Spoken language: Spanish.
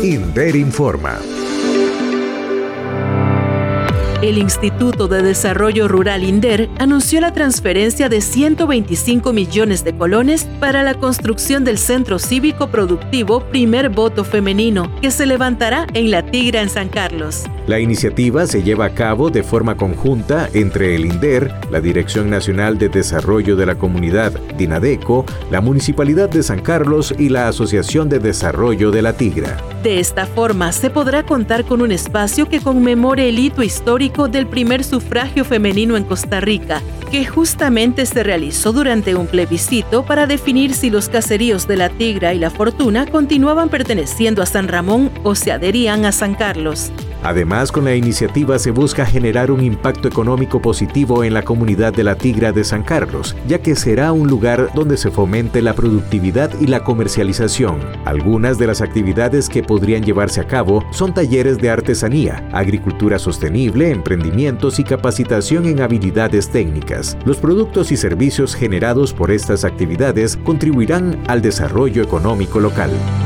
INDER informa. El Instituto de Desarrollo Rural INDER anunció la transferencia de 125 millones de colones para la construcción del Centro Cívico Productivo Primer Voto Femenino, que se levantará en La Tigra, en San Carlos. La iniciativa se lleva a cabo de forma conjunta entre el INDER, la Dirección Nacional de Desarrollo de la Comunidad, DINADECO, la Municipalidad de San Carlos y la Asociación de Desarrollo de La Tigra. De esta forma, se podrá contar con un espacio que conmemore el hito histórico del primer sufragio femenino en Costa Rica, que justamente se realizó durante un plebiscito para definir si los caseríos de La Tigra y La Fortuna continuaban perteneciendo a San Ramón o se adherían a San Carlos. Además, con la iniciativa se busca generar un impacto económico positivo en la comunidad de La Tigra de San Carlos, ya que será un lugar donde se fomente la productividad y la comercialización. Algunas de las actividades que podrían llevarse a cabo son talleres de artesanía, agricultura sostenible, emprendimientos y capacitación en habilidades técnicas. Los productos y servicios generados por estas actividades contribuirán al desarrollo económico local.